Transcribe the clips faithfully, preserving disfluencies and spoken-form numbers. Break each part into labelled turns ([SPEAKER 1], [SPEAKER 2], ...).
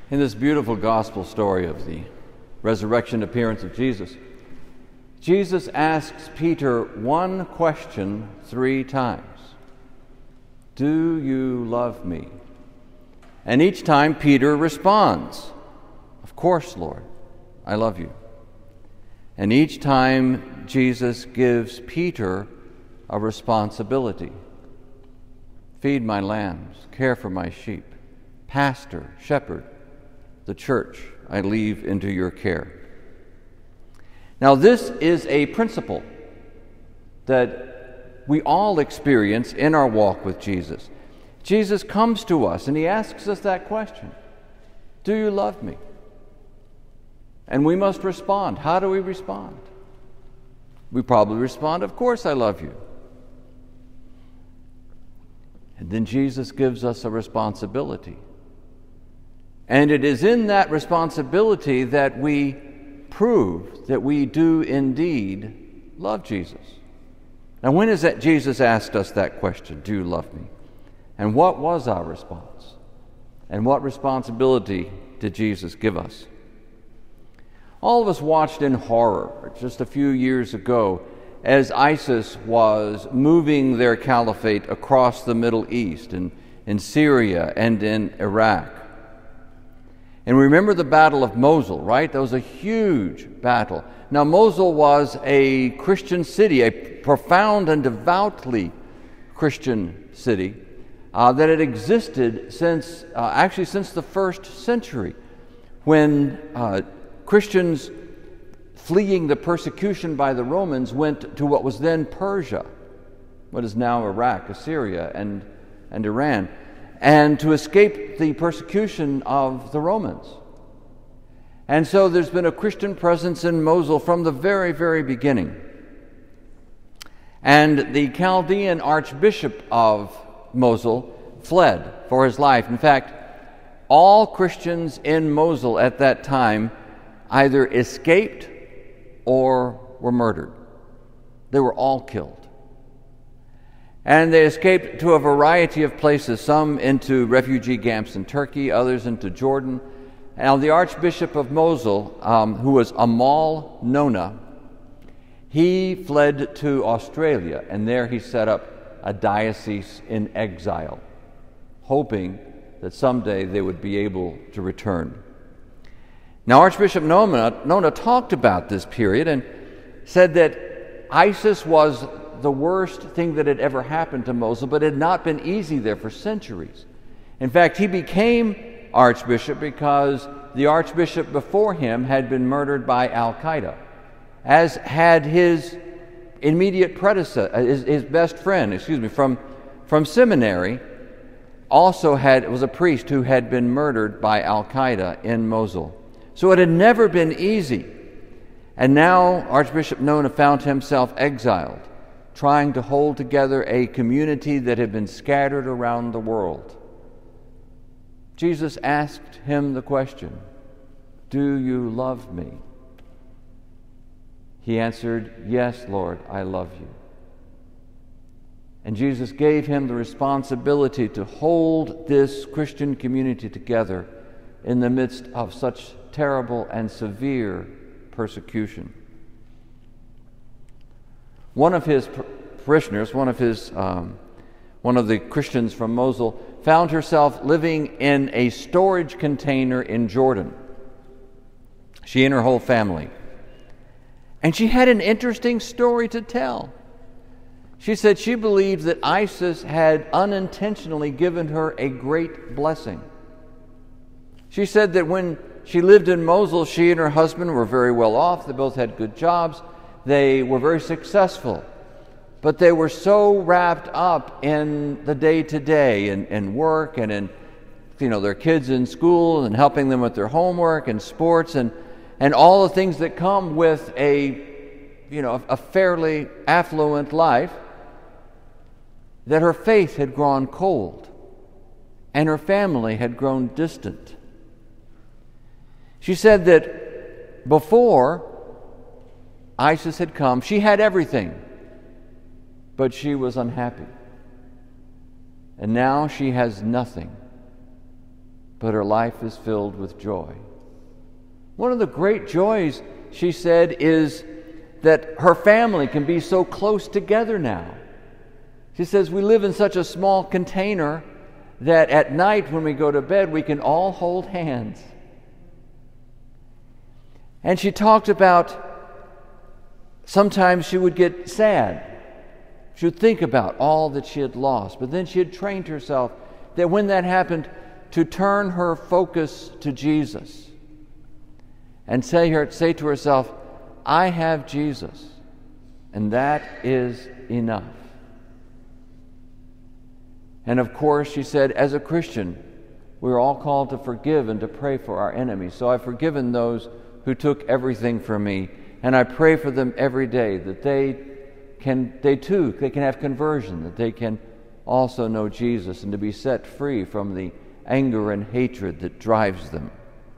[SPEAKER 1] In this beautiful gospel story of the resurrection appearance of Jesus, Jesus asks Peter one question three times. Do you love me? And each time Peter responds, of course, Lord, I love you. And each time Jesus gives Peter a responsibility. Feed my lambs, care for my sheep, pastor, shepherd, the church I leave into your care. Now, this is a principle that we all experience in our walk with Jesus. Jesus comes to us and he asks us that question. Do you love me? And we must respond. How do we respond? We probably respond, of course I love you. And then Jesus gives us a responsibility. And it is in that responsibility that we prove that we do indeed love Jesus. Now, when is that Jesus asked us that question, do you love me? And what was our response? And what responsibility did Jesus give us? All of us watched in horror just a few years ago as ISIS was moving their caliphate across the Middle East and in Syria and in Iraq. And remember the Battle of Mosul, right? That was a huge battle. Now, Mosul was a Christian city, a profound and devoutly Christian city uh, that had existed since, uh, actually since the first century, when uh, Christians fleeing the persecution by the Romans went to what was then Persia, what is now Iraq, Assyria, and, and Iran, and to escape the persecution of the Romans. And so there's been a Christian presence in Mosul from the very, very beginning. And the Chaldean archbishop of Mosul fled for his life. In fact, all Christians in Mosul at that time either escaped or were murdered. They were all killed. And they escaped to a variety of places, some into refugee camps in Turkey, others into Jordan. Now, the Archbishop of Mosul, um, who was Amal Nona, he fled to Australia, and there he set up a diocese in exile, hoping that someday they would be able to return. Now, Archbishop Nona, Nona talked about this period and said that ISIS was the worst thing that had ever happened to Mosul, but it had not been easy there for centuries. In fact, he became archbishop because the archbishop before him had been murdered by Al-Qaeda, as had his immediate predecessor, his, his best friend, excuse me, from, from seminary, also had was a priest who had been murdered by Al-Qaeda in Mosul. So it had never been easy. And now Archbishop Nona found himself exiled, trying to hold together a community that had been scattered around the world. Jesus asked him the question, do you love me? He answered, yes, Lord, I love you. And Jesus gave him the responsibility to hold this Christian community together in the midst of such terrible and severe persecution. One of his parishioners, one of his, um, one of the Christians from Mosul, found herself living in a storage container in Jordan. She and her whole family. And she had an interesting story to tell. She said she believed that ISIS had unintentionally given her a great blessing. She said that when she lived in Mosul, she and her husband were very well off. They both had good jobs. They were very successful. But they were so wrapped up in the day-to-day, in, in work and in, you know, their kids in school and helping them with their homework and sports and, and all the things that come with a, you know, a fairly affluent life, that her faith had grown cold and her family had grown distant. She said that before ISIS had come, she had everything, but she was unhappy. And now she has nothing, but her life is filled with joy. One of the great joys, she said, is that her family can be so close together now. She says, we live in such a small container that at night when we go to bed, we can all hold hands. And she talked about sometimes she would get sad. She would think about all that she had lost. But then she had trained herself that when that happened, to turn her focus to Jesus and say, her, say to herself, I have Jesus, and that is enough. And of course, she said, as a Christian, we're all called to forgive and to pray for our enemies. So I've forgiven those who took everything from me, and I pray for them every day that they can, they too, they can have conversion, that they can also know Jesus and to be set free from the anger and hatred that drives them.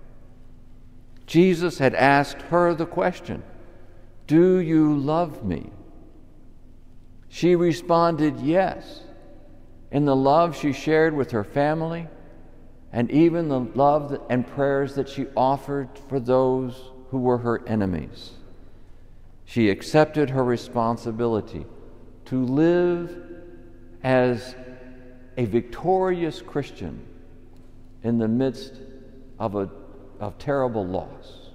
[SPEAKER 1] Jesus had asked her the question, do you love me? She responded yes, in the love she shared with her family, and even the love and prayers that she offered for those who were her enemies. She accepted her responsibility to live as a victorious Christian in the midst of a of terrible loss.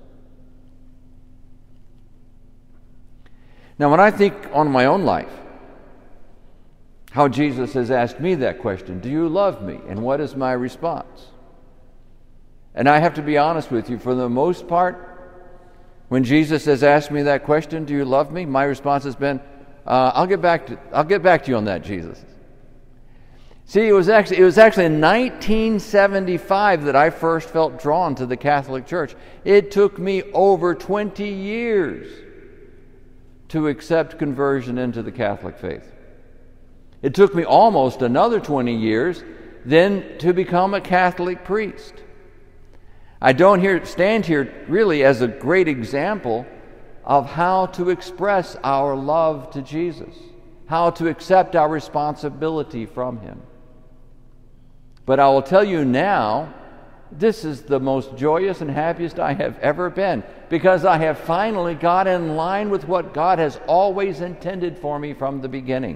[SPEAKER 1] Now, when I think on my own life, how Jesus has asked me that question, do you love me? And what is my response? And I have to be honest with you, for the most part, when Jesus has asked me that question, do you love me? My response has been, uh, I'll get back to I'll get back to you on that, Jesus. See, it was actually it was actually in nineteen seventy-five that I first felt drawn to the Catholic Church. It took me over twenty years to accept conversion into the Catholic faith. It took me almost another twenty years then to become a Catholic priest. I don't here stand here really as a great example of how to express our love to Jesus, how to accept our responsibility from Him. But I will tell you now, this is the most joyous and happiest I have ever been, because I have finally got in line with what God has always intended for me from the beginning.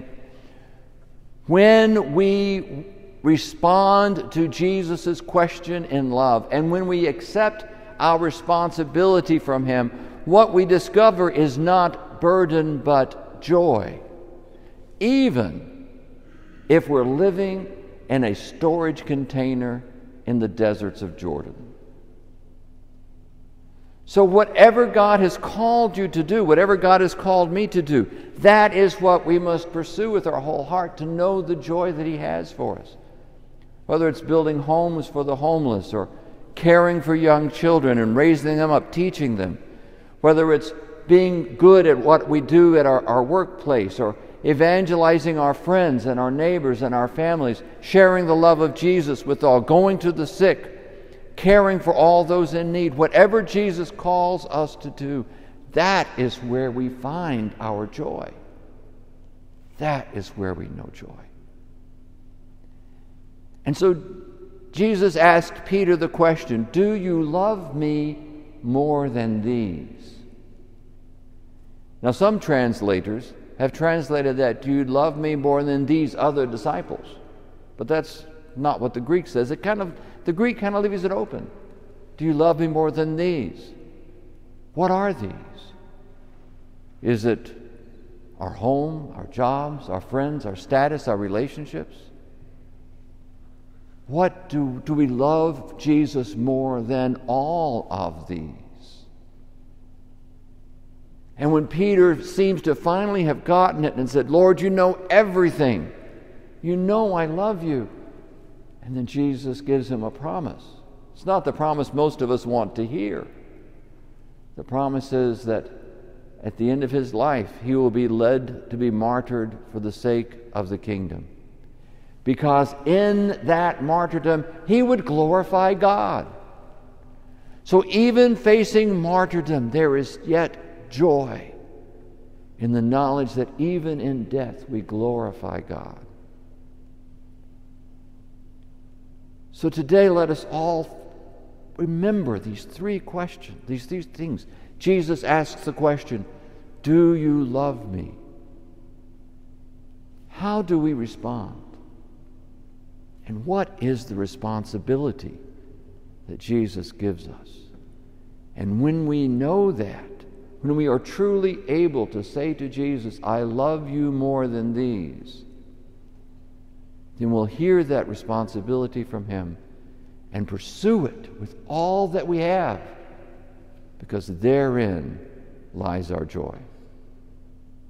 [SPEAKER 1] When we respond to Jesus' question in love, and when we accept our responsibility from Him, what we discover is not burden but joy, even if we're living in a storage container in the deserts of Jordan. So whatever God has called you to do, whatever God has called me to do, that is what we must pursue with our whole heart, to know the joy that He has for us. Whether it's building homes for the homeless, or caring for young children and raising them up, teaching them, whether it's being good at what we do at our, our workplace, or evangelizing our friends and our neighbors and our families, sharing the love of Jesus with all, going to the sick, caring for all those in need, whatever Jesus calls us to do, that is where we find our joy. That is where we know joy. And so Jesus asked Peter the question, do you love me more than these? Now, some translators have translated that, do you love me more than these other disciples? But that's not what the Greek says. It kind of, the Greek kind of leaves it open. Do you love me more than these? What are these? Is it our home, our jobs, our friends, our status, our relationships? What do, do we love Jesus more than all of these? And when Peter seems to finally have gotten it and said, Lord, you know everything. You know I love you. And then Jesus gives him a promise. It's not the promise most of us want to hear. The promise is that at the end of his life, he will be led to be martyred for the sake of the kingdom. Because in that martyrdom, he would glorify God. So even facing martyrdom, there is yet joy in the knowledge that even in death we glorify God. So today, let us all remember these three questions, these, these things. Jesus asks the question, do you love me? How do we respond? And what is the responsibility that Jesus gives us? And when we know that, when we are truly able to say to Jesus, I love you more than these, then we'll hear that responsibility from him and pursue it with all that we have, because therein lies our joy.